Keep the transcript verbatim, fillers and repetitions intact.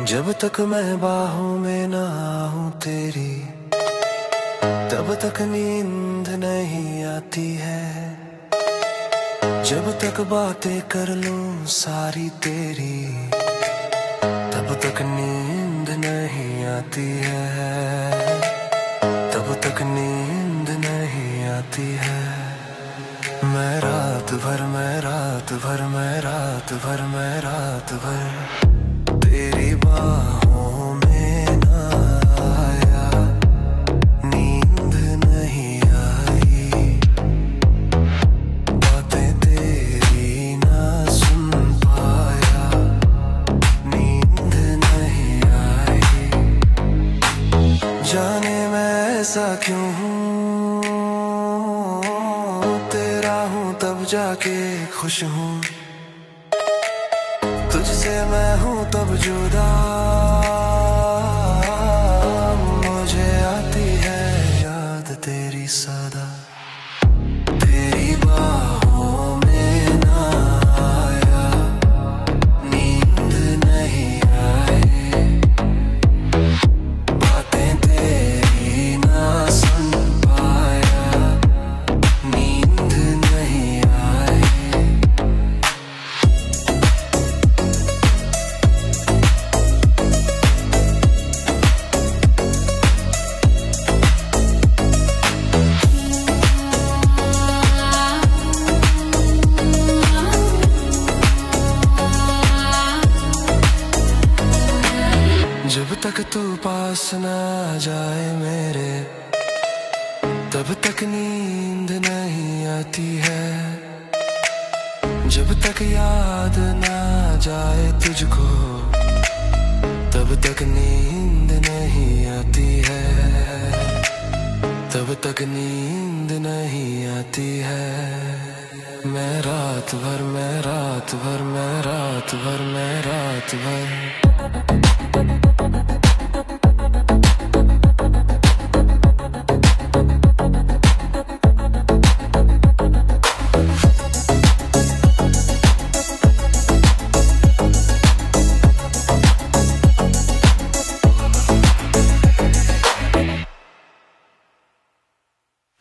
जब तक मैं बाहों में ना हूँ तेरी, तब तक नींद नहीं आती है। जब तक बातें कर लूं सारी तेरी, तब तक नींद नहीं आती है। तब तक नींद नहीं आती है। मैं रात भर मैं रात भर मैं रात भर मैं रात भर तेरी बाहों में ना आया, नींद नहीं आई। बातें तेरी ना सुन पाया, नींद नहीं आई। जाने मैं ऐसा क्यों हूँ, तेरा हूँ तब जाके खुश हूँ। तुझसे मैं हूँ तब जुदा, मुझे आती है याद तेरी सदा। तेरी बाहों में ना आया, नींद नहीं आई। बातें तेरी ना सुन पाया, नींद नहीं आई। जब तक तू पास ना जाए मेरे, तब तक नींद नहीं आती है। जब तक याद ना जाए तुझको, तब तक नींद नहीं आती है। तब तक नींद नहीं आती है। मैं रात भर मैं रात भर मैं रात भर मैं रात भर